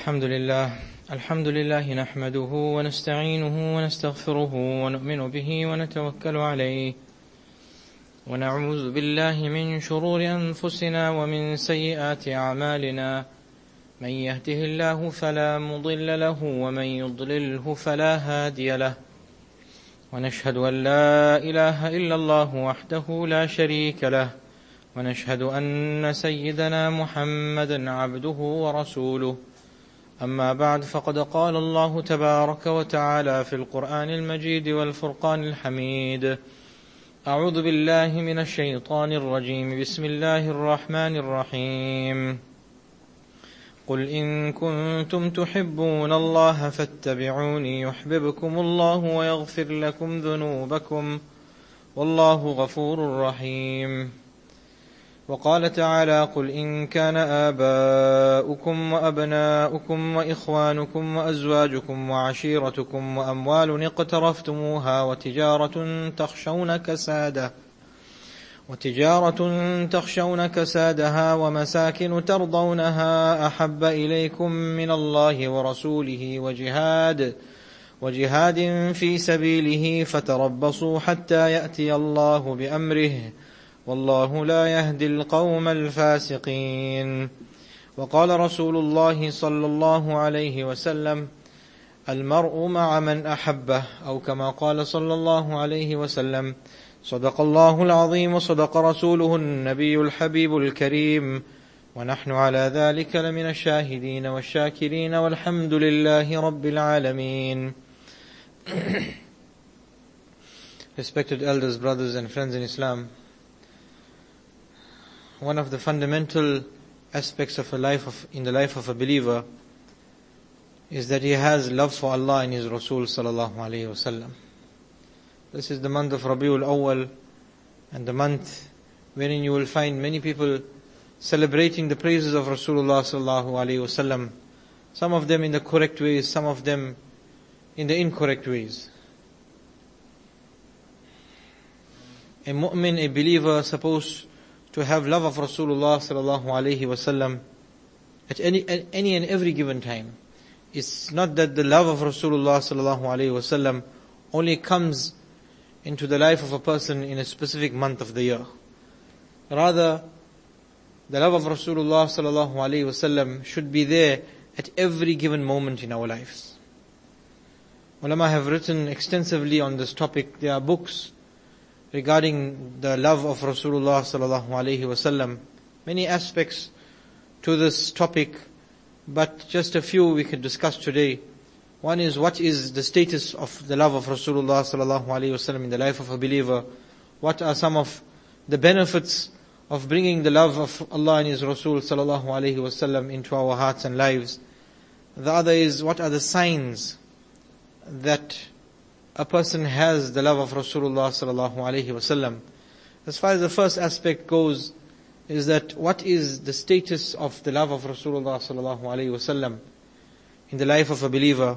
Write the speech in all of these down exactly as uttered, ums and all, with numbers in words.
الحمد لله الحمد لله نحمده ونستعينه ونستغفره ونؤمن به ونتوكل عليه ونعوذ بالله من شرور أنفسنا ومن سيئات أعمالنا. من يهده الله فلا مضل له ومن يضلله فلا هادي له. ونشهد أن لا إله إلا الله وحده لا شريك له، ونشهد أن سيدنا محمدا عبده ورسوله. أما بعد، فقد قال الله تبارك وتعالى في القرآن المجيد والفرقان الحميد: أعوذ بالله من الشيطان الرجيم، بسم الله الرحمن الرحيم. قل إن كنتم تحبون الله فاتبعوني يحببكم الله ويغفر لكم ذنوبكم والله غفور رحيم. وقال تعالى: قل إن كان آباؤكم وأبناؤكم وإخوانكم وأزواجكم وعشيرتكم وأموال اقترفتموها وتجارة تخشون كسادها وتجارة تخشون كسادها ومساكن ترضونها أحب إليكم من الله ورسوله وجهاد وجهاد في سبيله فتربصوا حتى يأتي الله بأمره والله لا يهدي القوم الفاسقين. وقال رسول الله صلى الله عليه وسلم: المرء مع من أحبه، أو كما قال صلى الله عليه وسلم: صدق الله العظيم وصدق رسوله النبي الحبيب الكريم، ونحن على ذلك لمن الشاهدين والشاكرين والحمد لله رب العالمين. Respected elders, brothers and friends in Islam, one of the fundamental aspects of a life of, in the life of a believer is that he has love for Allah and His Rasul sallallahu alaihi wasallam. This is the month of Rabiul Awwal, and the month wherein you will find many people celebrating the praises of Rasulullah sallallahu alaihi wasallam. Some of them in the correct ways, some of them in the incorrect ways. A mu'min, a believer, is supposed to have love of Rasulullah sallallahu alaihi wasallam at any, at any and every given time. It's not that the love of Rasulullah sallallahu alaihi wasallam only comes into the life of a person in a specific month of the year. Rather, the love of Rasulullah sallallahu alaihi wasallam should be there at every given moment in our lives. Ulama have written extensively on this topic. There are books regarding the love of Rasulullah sallallahu alaihi wasallam. Many aspects to this topic, but just a few we can discuss today. One is, what is the status of the love of Rasulullah sallallahu alaihi wasallam in the life of a believer? What are some of the benefits of bringing the love of Allah and His Rasul sallallahu alaihi wasallam into our hearts and lives? The other is, what are the signs that a person has the love of Rasulullah sallallahu alaihi wasallam? As far as the first aspect goes, is that what is the status of the love of Rasulullah sallallahu alaihi wasallam in the life of a believer?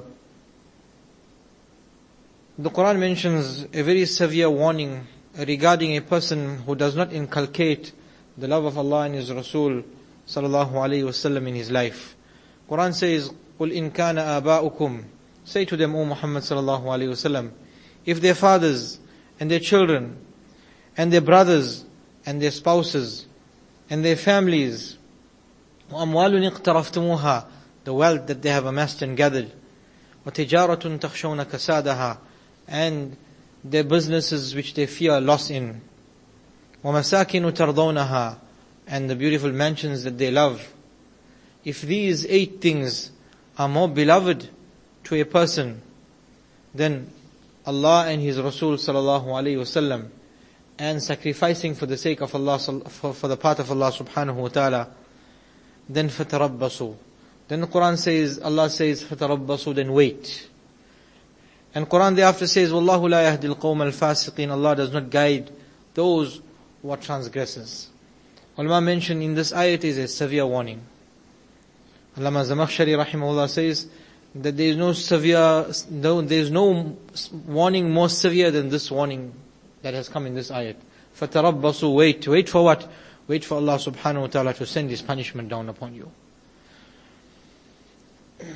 The Quran mentions a very severe warning regarding a person who does not inculcate the love of Allah and His Rasul sallallahu alaihi wasallam in his life. Quran says, قُلْ إِن كَانَ آبَاؤُكُمْ, say to them, O Muhammad sallallahu alaihi wasallam, if their fathers and their children and their brothers and their spouses and their families, وَأَمْوَالٌ اقْتَرَفْتُمُوهَا, the wealth that they have amassed and gathered, وَتِجَارَةٌ تَخْشَوْنَ كَسَادَهَا, and their businesses which they fear loss in, وَمَسَاكِنُ تَرْضَوْنَهَا, and the beautiful mansions that they love. If these eight things are more beloved to a person than Allah and His Rasul sallallahu alaihi wasallam, and sacrificing for the sake of Allah, for, for the path of Allah subhanahu wa ta'ala, then fatarabbasu. Then the Quran says, Allah says, fatarabbasu, then wait. And Quran thereafter says, Wallahu la yahdi al-qawm al-fasiqeen, Allah does not guide those who are transgressors. Ulama mentioned in this ayat is a severe warning. Allama Zamakhshari rahimahullah says that there is no severe, no, there is no warning more severe than this warning that has come in this ayat. Fatarabbasu, wait. Wait for what? Wait for Allah subhanahu wa ta'ala to send His punishment down upon you.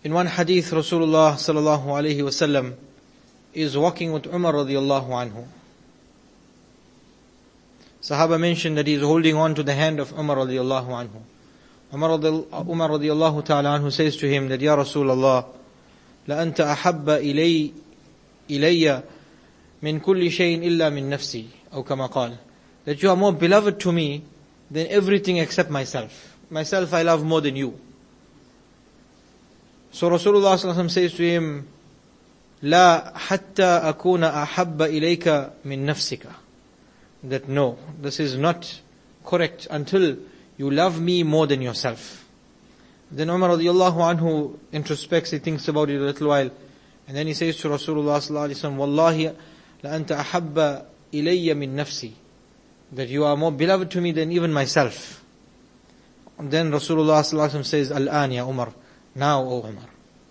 In one hadith, Rasulullah sallallahu alayhi wasallam is walking with Umar radiallahu anhu. Sahaba mentioned that he is holding on to the hand of Umar radiallahu anhu. Umar radiallahu ta'ala anhu says to him that, Ya Rasulullah, لأنت أحب إلي إلي من كل شيء إلا من نفسي أو كما قال, that you are more beloved to me than everything except myself. Myself I love more than you. So Rasulullah sallallahu alaihi wasallam says to him, لا حتى أكون أحب إليك من نفسك. That no, this is not correct until you love me more than yourself. Then Umar radiallahu anhu introspects, he thinks about it a little while, and then he says to Rasulullah sallallahu alaihi wasallam, Wallahi la anta ahabba ilayya min nafsi, that you are more beloved to me than even myself. And then Rasulullah sallallahu alaihi wasallam says, Al-an ya Umar, now O Umar.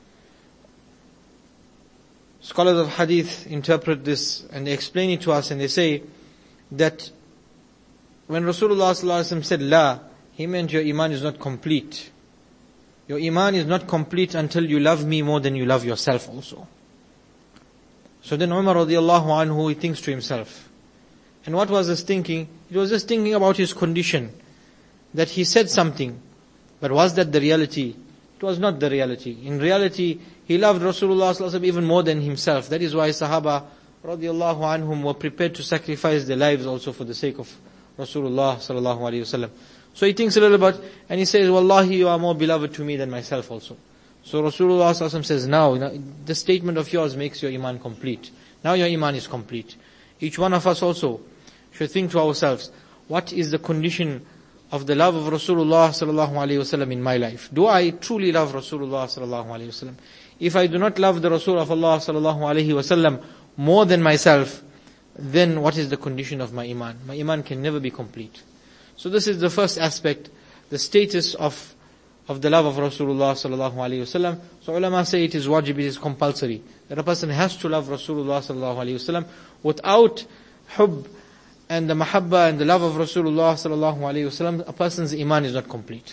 Scholars of hadith interpret this and they explain it to us, and they say that when Rasulullah sallallahu alaihi wasallam said la, he meant your iman is not complete. Your iman is not complete until you love me more than you love yourself also. So then Umar radiallahu anhu, he thinks to himself. And what was his thinking? It was just thinking about his condition. That he said something. But was that the reality? It was not the reality. In reality, he loved Rasulullah sallallahu alaihi wasallam even more than himself. That is why Sahaba radiallahu anhum were prepared to sacrifice their lives also for the sake of Rasulullah sallallahu alaihi wasallam. So he thinks a little bit, and he says, Wallahi, you are more beloved to me than myself also. So Rasulullah sallallahu alaihi wasallam says, now, now, the statement of yours makes your iman complete. Now your iman is complete. Each one of us also should think to ourselves, what is the condition of the love of Rasulullah sallallahu alaihi wasallam in my life? Do I truly love Rasulullah sallallahu alaihi wasallam? If I do not love the Rasul of Allah sallallahu alaihi wasallam more than myself, then what is the condition of my iman? My iman can never be complete. So this is the first aspect, the status of of the love of Rasulullah sallallahu alaihi wasallam. So ulama say it is wajib, it is compulsory, that a person has to love Rasulullah sallallahu alaihi wasallam. Without hub and the mahabba and the love of Rasulullah sallallahu alaihi wasallam, a person's iman is not complete.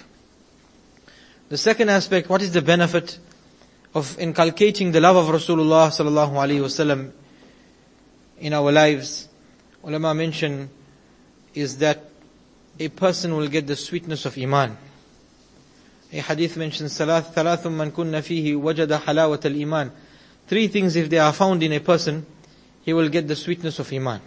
The second aspect, what is the benefit of inculcating the love of Rasulullah sallallahu alaihi wasallam in our lives? Ulama mention is that a person will get the sweetness of iman. A hadith mentions ثلاث ثلاث من كن فيه وجد حلاوة الإيمان. Three things, if they are found in a person, he will get the sweetness of iman.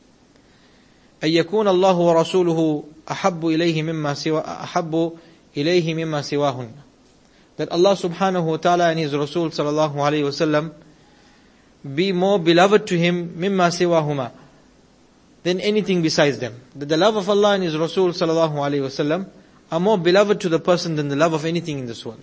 أن يكون الله ورسوله أحب إليه مما سوى أحب إليه مما سواهن. That Allah subhanahu wa ta'ala and His Rasul sallallahu alayhi wa sallam be more beloved to him مما سواهما, than anything besides them. That the love of Allah and His Rasul sallallahu alayhi wa sallam are more beloved to the person than the love of anything in this world.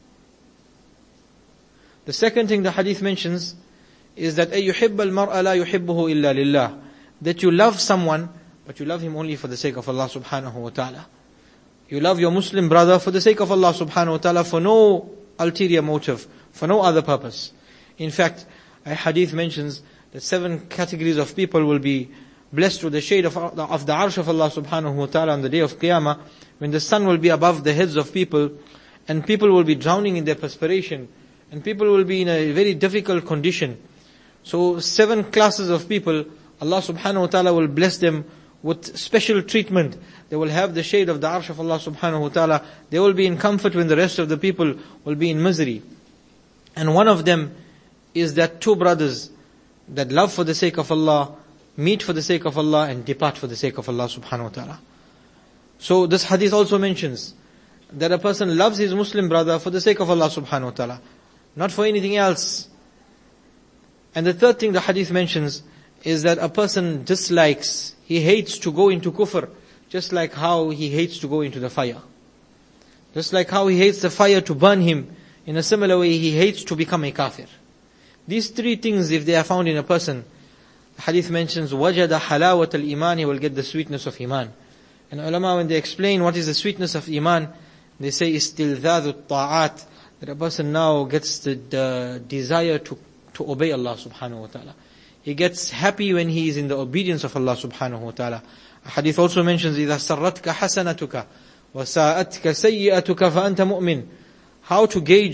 The second thing the hadith mentions is that أَيْ يُحِبَّ الْمَرْءَ لَا يُحِبُّهُ إِلَّا لِلَّهِ, that you love someone, but you love him only for the sake of Allah subhanahu wa ta'ala. You love your Muslim brother for the sake of Allah subhanahu wa ta'ala, for no ulterior motive, for no other purpose. In fact, a hadith mentions that seven categories of people will be blessed with the shade of, of the arsh of Allah subhanahu wa ta'ala on the day of Qiyamah, when the sun will be above the heads of people, and people will be drowning in their perspiration, and people will be in a very difficult condition. So seven classes of people, Allah subhanahu wa ta'ala will bless them with special treatment. They will have the shade of the arsh of Allah subhanahu wa ta'ala. They will be in comfort when the rest of the people will be in misery. And one of them is that two brothers that love for the sake of Allah, meet for the sake of Allah, and depart for the sake of Allah subhanahu wa ta'ala. So this hadith also mentions that a person loves his Muslim brother for the sake of Allah subhanahu wa ta'ala, not for anything else. And the third thing the hadith mentions is that a person dislikes, he hates to go into kufr, just like how he hates to go into the fire. Just like how he hates the fire to burn him, in a similar way he hates to become a kafir. These three things, if they are found in a person, the hadith mentions وَجَدَ حَلَاوَةَ الْإِيمَانِ, he will get the sweetness of iman. And ulama, when they explain what is the sweetness of iman, they say istilzadhu ta'at, that a person now gets the, the desire to, to obey Allah subhanahu wa ta'ala. He gets happy when he is in the obedience of Allah subhanahu wa ta'ala. A hadith also mentions إِذَا سَرَّتْكَ حَسَنَتُكَ وَسَاءَتْكَ سَيِّئَتُكَ فَأَنْتَ مُؤْمِنٌ. How to gauge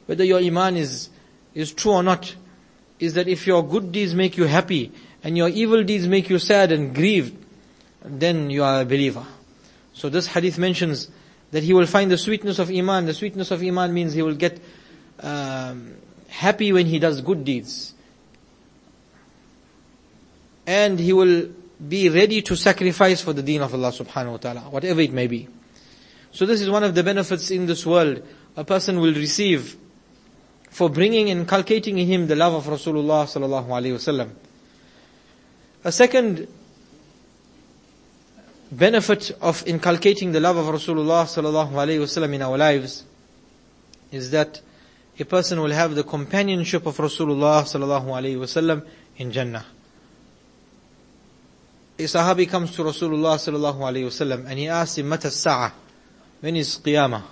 whether your iman is, is true or not, is that if your good deeds make you happy, and your evil deeds make you sad and grieved, then you are a believer. So this hadith mentions that he will find the sweetness of iman. The sweetness of iman means he will get um, happy when he does good deeds. And he will be ready to sacrifice for the deen of Allah subhanahu wa ta'ala, whatever it may be. So this is one of the benefits in this world a person will receive for bringing and inculcating in him the love of Rasulullah sallallahu alaihi wasallam. A second benefit of inculcating the love of Rasulullah sallallahu alaihi wasallam in our lives is that a person will have the companionship of Rasulullah sallallahu alaihi wasallam in Jannah. A Sahabi comes to Rasulullah sallallahu alaihi wasallam and he asks him, "Mata as-sa'a?" When is Qiyamah?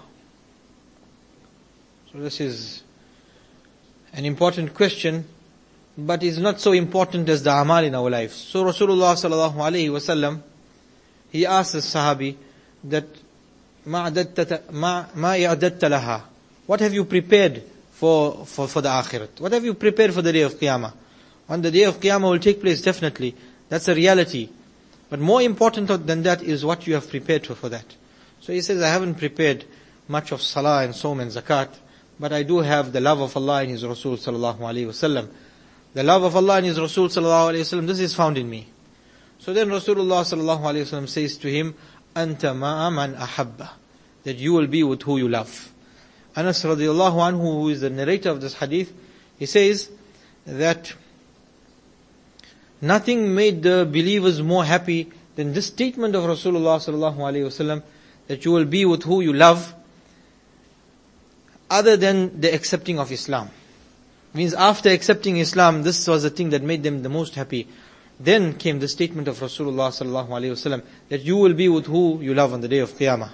So this is an important question, but is not so important as the amal in our lives. So Rasulullah sallallahu alaihi wasallam, he asks the Sahabi that, "Ma i'adatta laha?" What have you prepared for, for, for the akhirat? What have you prepared for the day of Qiyamah? On the day of Qiyamah will take place definitely. That's a reality. But more important than that is what you have prepared for, for that. So he says, I haven't prepared much of salah and sawm and zakat, but I do have the love of Allah and His Rasul sallallahu alaihi wasallam. The love of Allah and His Rasul sallallahu alaihi wasallam, this is found in me. So then Rasulullah sallallahu alaihi wasallam says to him, Anta ma'a man ahabba, that you will be with who you love. Anas radiallahu anhu, who is the narrator of this hadith, he says that nothing made the believers more happy than this statement of Rasulullah sallallahu alaihi wasallam, that you will be with who you love, other than the accepting of Islam. Means after accepting Islam, this was the thing that made them the most happy. Then came the statement of Rasulullah sallallahu alaihi wasallam that you will be with who you love on the day of Qiyamah.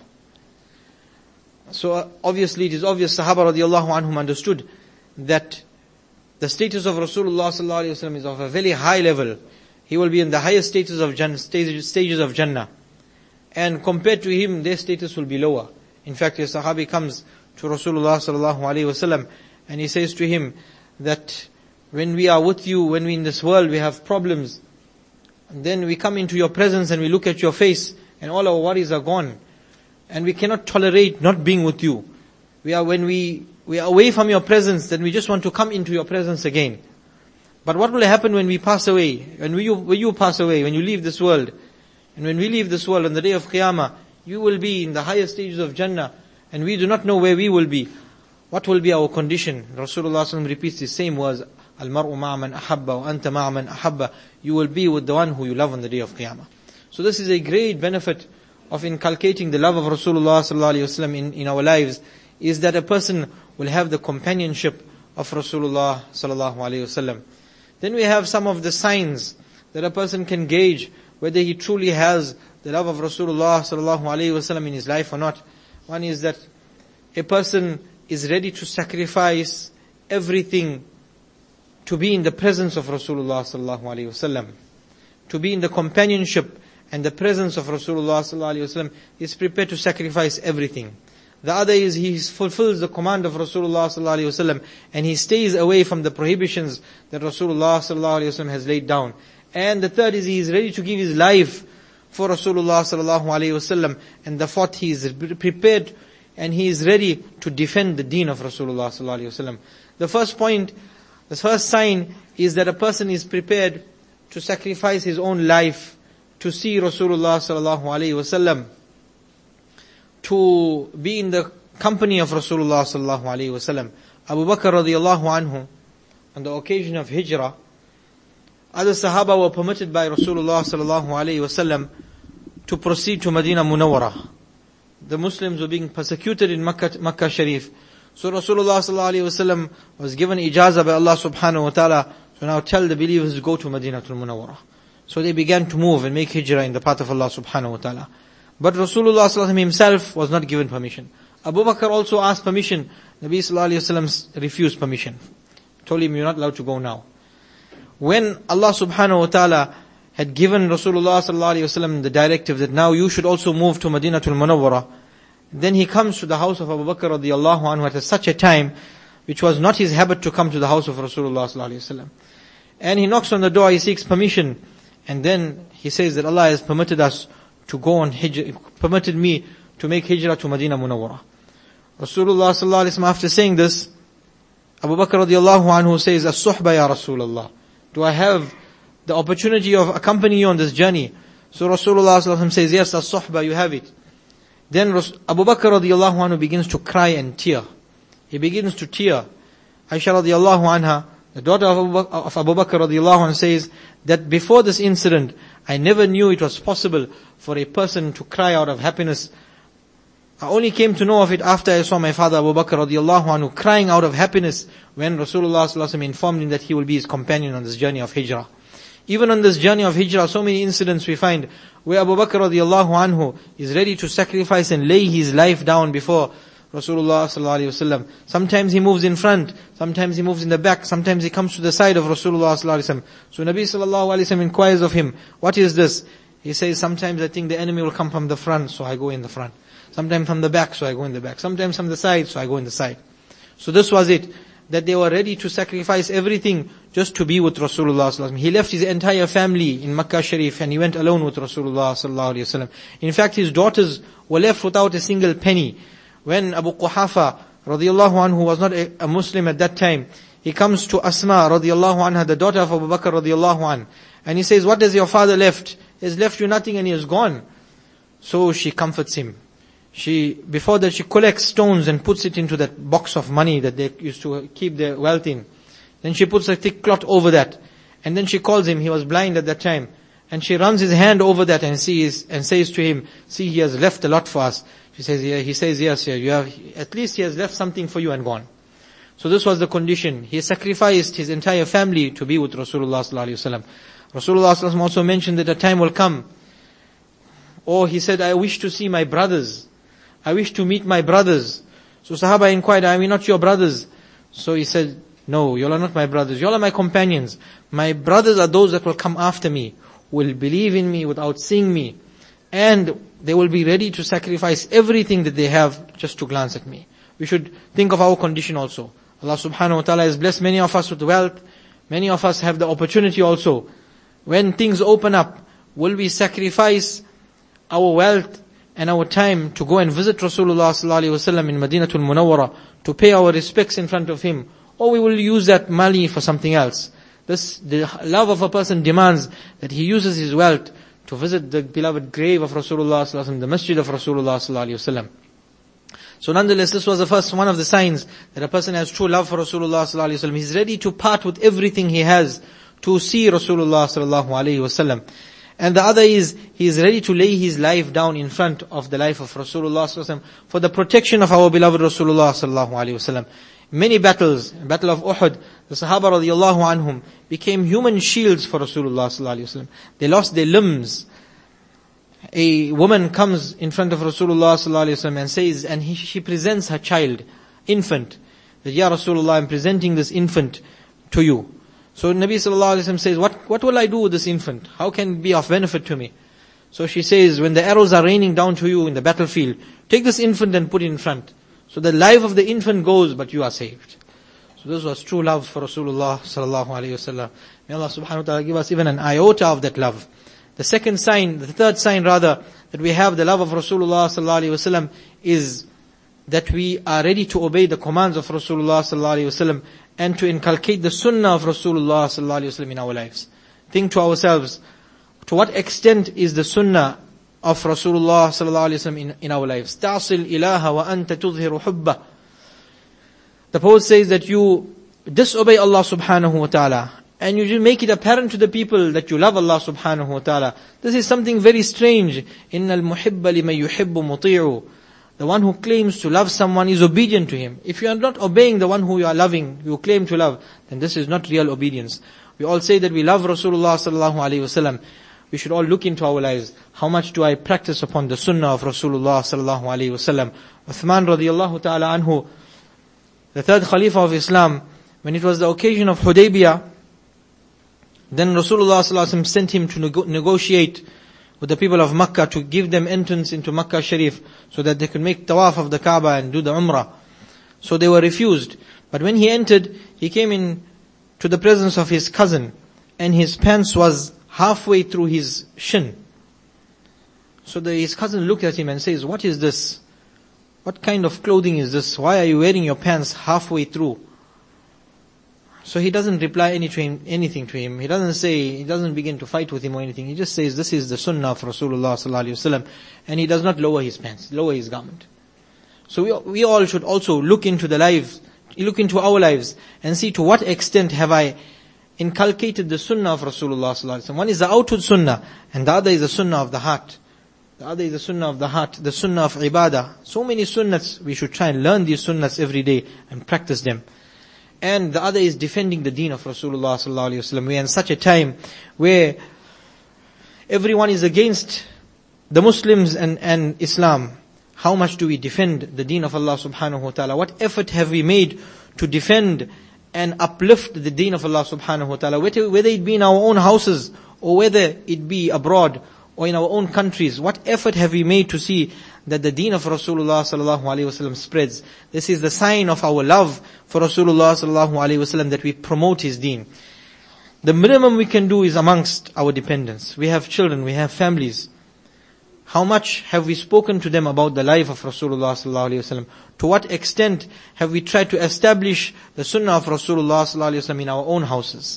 So uh, obviously it is obvious Sahaba radiallahu anhum understood that the status of Rasulullah sallallahu alaihi wasallam is of a very high level. He will be in the highest status of Jannah, stages, stages of Jannah. And compared to him, their status will be lower. In fact, a Sahabi comes to Rasulullah sallallahu alaihi wasallam and he says to him that when we are with you, when we in this world we have problems, and then we come into your presence and we look at your face and all our worries are gone, and we cannot tolerate not being with you. We are when we we are away from your presence, then we just want to come into your presence again. But what will happen when we pass away? When you when you pass away, when you leave this world, and when we leave this world on the day of Qiyamah, you will be in the higher stages of Jannah, and we do not know where we will be. What will be our condition? Rasulullah sallallahu alaihi wasallam repeats the same words, Al-mar'u ma'a man ahabba wa anta ma'a man ahabba. You will be with the one who you love on the day of Qiyamah. So this is a great benefit of inculcating the love of Rasulullah sallallahu alaihi wasallam in, in our lives, is that a person will have the companionship of Rasulullah sallallahu alaihi wasallam. Then we have some of the signs that a person can gauge whether he truly has the love of Rasulullah sallallahu alaihi wasallam in his life or not. One is that a person is ready to sacrifice everything to be in the presence of Rasulullah sallallahu alaihi wasallam, to be in the companionship and the presence of Rasulullah sallallahu alaihi wasallam. He is prepared to sacrifice everything. The other is he fulfills the command of Rasulullah sallallahu alaihi wasallam and he stays away from the prohibitions that Rasulullah sallallahu alaihi wasallam has laid down. And the third is he is ready to give his life for Rasulullah sallallahu alaihi wasallam. And the fourth, he is prepared and he is ready to defend the deen of Rasulullah sallallahu alaihi wasallam. The first point, the first sign is that a person is prepared to sacrifice his own life to see Rasulullah sallallahu alaihi wasallam, to be in the company of Rasulullah sallallahu alaihi wasallam. Abu Bakr radiallahu anhu, on the occasion of Hijrah, other Sahaba were permitted by Rasulullah sallallahu alaihi wasallam to proceed to Medina Munawwara. The Muslims were being persecuted in Makkah, Makkah Sharif. So Rasulullah sallallahu alaihi wasallam was given ijazah by Allah subhanahu wa ta'ala, so now tell the believers to go to Madinatul Munawwara. So they began to move and make hijrah in the path of Allah subhanahu wa ta'ala. But Rasulullah sallallahu alaihi wasallam himself was not given permission. Abu Bakr also asked permission. Nabi sallallahu alaihi wasallam refused permission. Told him, you're not allowed to go now. When Allah subhanahu wa ta'ala had given Rasulullah sallallahu alaihi wasallam the directive that now you should also move to Madinatul Munawwara, then he comes to the house of Abu Bakr radiyallahu anhu at such a time which was not his habit to come to the house of Rasulullah sallallahu alaihi wasallam. And he knocks on the door, he seeks permission, and then he says that Allah has permitted us to go on hijrah, permitted me to make hijrah to Medina Munawwara. Rasulullah sallallahu alaihi wasallam, after saying this, Abu Bakr radiallahu anhu says, As-suhba ya Rasulullah. Do I have the opportunity of accompanying you on this journey? So Rasulullah sallallahu alaihi wasallam says, yes, as-suhba, you have it. Then Abu Bakr radiallahu anhu begins to cry and tear. He begins to tear. Aisha radiallahu anha, the daughter of Abu Bakr radiallahu anhu, says that before this incident, I never knew it was possible for a person to cry out of happiness. I only came to know of it after I saw my father Abu Bakr radiallahu anhu crying out of happiness when Rasulullah sallallahu alaihi wasallam informed him that he will be his companion on this journey of hijrah. Even on this journey of hijrah, so many incidents we find where Abu Bakr radiallahu anhu is ready to sacrifice and lay his life down before Rasulullah sallallahu alaihi wasallam. Sometimes he moves in front, sometimes he moves in the back, sometimes he comes to the side of Rasulullah sallallahu alaihi wasallam. So Nabi sallallahu alaihi wasallam inquires of him, what is this? He says, sometimes I think the enemy will come from the front, so I go in the front. Sometimes from the back, so I go in the back. Sometimes from the side, so I go in the side. So this was it, that they were ready to sacrifice everything just to be with Rasulullah sallallahu alaihi wasallam. He left his entire family in Makkah Sharif and he went alone with Rasulullah sallallahu alaihi wasallam. In fact, his daughters were left without a single penny. When Abu Quhafa radiallahu anhu was not a, a Muslim at that time, he comes to Asma radiallahu anha, the daughter of Abu Bakr radiallahu anhu, and he says, what has your father left? He has left you nothing and he is gone. So she comforts him. She, before that, she collects stones and puts it into that box of money that they used to keep their wealth in. Then she puts a thick cloth over that. And then she calls him, he was blind at that time. And she runs his hand over that and sees, and says to him, see, he has left a lot for us. She says, yeah, he says, yes, yeah, you have, at least he has left something for you and gone. So this was the condition. He sacrificed his entire family to be with Rasulullah sallallahu alaihi wasallam. Rasulullah sallallahu alaihi wasallam also mentioned that a time will come. Or he said, I wish to see my brothers. I wish to meet my brothers. So Sahaba inquired, are we not your brothers? So he said, no, you all are not my brothers. You all are my companions. My brothers are those that will come after me, will believe in me without seeing me. And they will be ready to sacrifice everything that they have just to glance at me. We should think of our condition also. Allah subhanahu wa ta'ala has blessed many of us with wealth. Many of us have the opportunity also. When things open up, will we sacrifice our wealth and our time to go and visit Rasulullah sallallahu alaihi wasallam in Madinatul Munawwara, to pay our respects in front of him, or we will use that money for something else? This, the love of a person demands that he uses his wealth to visit the beloved grave of Rasulullah sallallahu alaihi wasallam, the masjid of Rasulullah sallallahu alaihi wasallam. So nonetheless, this was the first one of the signs that a person has true love for Rasulullah sallallahu alaihi wasallam. He's ready to part with everything he has to see Rasulullah sallallahu alaihi wasallam. And the other is, he is ready to lay his life down in front of the life of Rasulullah sallallahu alaihi wasallam for the protection of our beloved Rasulullah sallallahu alaihi wasallam. Many battles, Battle of Uhud, the Sahaba radiallahu anhum became human shields for Rasulullah sallallahu alaihi wasallam. They lost their limbs. A woman comes in front of Rasulullah sallallahu alaihi wasallam and says, and he, she presents her child, infant, that, Ya Rasulullah, I'm presenting this infant to you. So Nabi sallallahu alaihi wasallam says, what, what will I do with this infant? How can it be of benefit to me? So she says, when the arrows are raining down to you in the battlefield, take this infant and put it in front. So the life of the infant goes, but you are saved. So this was true love for Rasulullah sallallahu alaihi wasallam. May Allah subhanahu wa ta'ala give us even an iota of that love. The second sign, the third sign rather, that we have the love of Rasulullah sallallahu alaihi wasallam is that we are ready to obey the commands of Rasulullah sallallahu alaihi wasallam and to inculcate the sunnah of Rasulullah sallallahu alaihi wasallam in our lives. Think to ourselves, to what extent is the sunnah of Rasulullah sallallahu alaihi wasallam in, in our lives? Ta'sil ilaha wa anta tudhiru hubba. The poet says that you disobey Allah subhanahu wa ta'ala and you make it apparent to the people that you love Allah subhanahu wa ta'ala. This is something very strange. Innal muhibba liman yuhibbu muti'u. The one who claims to love someone is obedient to him. If you are not obeying the one who you are loving, you claim to love, then this is not real obedience. We all say that we love Rasulullah sallallahu alaihi wasallam. We should all look into our lives. How much do I practice upon the sunnah of Rasulullah sallallahu alaihi wasallam? Uthman radiallahu ta'ala anhu, the third Khalifa of Islam, when it was the occasion of Hudaybiyah, then Rasulullah sallallahu alaihi wasallam sent him to nego- negotiate with the people of Makkah to give them entrance into Makkah Sharif so that they could make tawaf of the Kaaba and do the Umrah. So they were refused. But when he entered, he came in to the presence of his cousin, and his pants was halfway through his shin. So the, his cousin looked at him and says, "What is this? What kind of clothing is this? Why are you wearing your pants halfway through?" So he doesn't reply any to him, anything to him. He doesn't say, he doesn't begin to fight with him or anything. He just says, "This is the sunnah of Rasulullah sallallahu alaihi wasallam," and he does not lower his pants, lower his garment. So we, we all should also look into the lives, look into our lives and see to what extent have I inculcated the sunnah of Rasulullah sallallahu alaihi wasallam. One is the outward sunnah, and the other is the sunnah of the heart. The other is the sunnah of the heart, the sunnah of ibadah. So many sunnahs, we should try and learn these sunnahs every day and practice them. And the other is defending the deen of Rasulullah sallallahu alaihi wasallam. We are in such a time where everyone is against the Muslims and, and Islam. How much do we defend the deen of Allah subhanahu wa ta'ala? What effort have we made to defend and uplift the deen of Allah subhanahu wa ta'ala? Whether, whether it be in our own houses or whether it be abroad or in our own countries, what effort have we made to see that the deen of Rasulullah sallallahu alaihi wasallam spreads? This is the sign of our love for Rasulullah sallallahu alaihi wasallam, that we promote his deen. The minimum we can do is amongst our dependents. We have children, we have families. How much have we spoken to them about the life of Rasulullah sallallahu alaihi wasallam? To what extent have we tried to establish the sunnah of Rasulullah sallallahu alaihi wasallam in our own houses?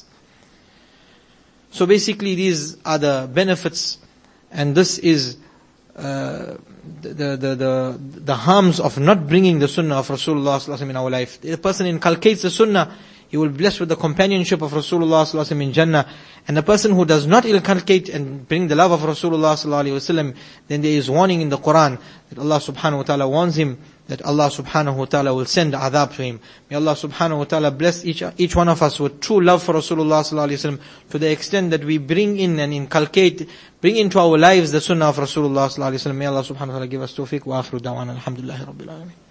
So basically these are the benefits, and this is uh, the, the, the, the harms of not bringing the sunnah of Rasulullah sallallahu alaihi wasallam in our life. If a person inculcates the sunnah, he will be blessed with the companionship of Rasulullah sallallahu alaihi wasallam in Jannah. And the person who does not inculcate and bring the love of Rasulullah sallallahu alaihi wasallam, then there is warning in the Quran that Allah subhanahu wa ta'ala warns him that Allah subhanahu wa ta'ala will send adhab to him. May Allah subhanahu wa ta'ala bless each, each one of us with true love for Rasulullah sallallahu alaihi wasallam, to the extent that we bring in and inculcate, bring into our lives the sunnah of Rasulullah sallallahu alaihi wasallam. May Allah subhanahu wa ta'ala give us tawfiq wa afru da'wana alhamdulillahi rabbil alamin.